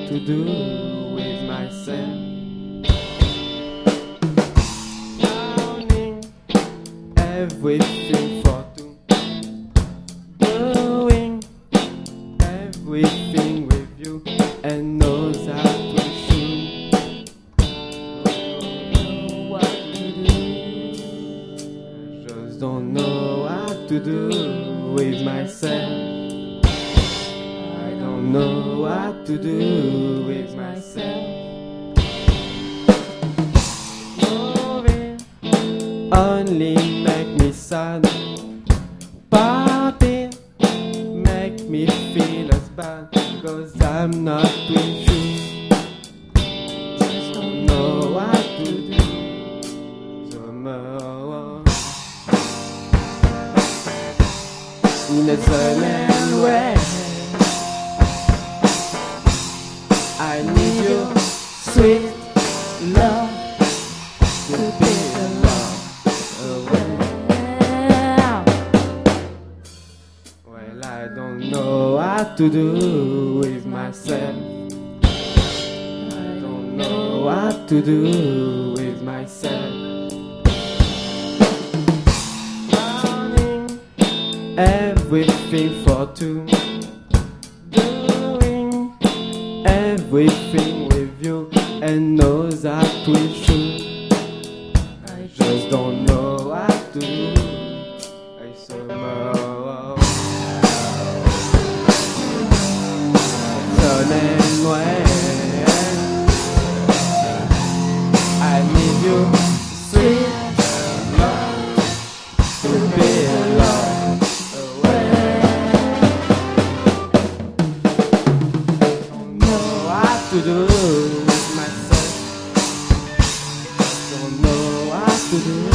to do with myself. Drowning everything for two, doing everything with you, and knows how to shoot. Don't know what to do with myself. I don't know what to do with myself. Moving only make me sad. Parting make me feel as bad, because I'm not with you. Just don't know what to do. In a silent way, I need your sweet love to be alone. Well, I don't know what to do with myself. I don't know what to do with myself. Everything for two, doing everything with you, and knows that we should. I just don't know what to do. I somehow turning away. I need you, sweet love, to be alone. To do with myself, don't know what to do.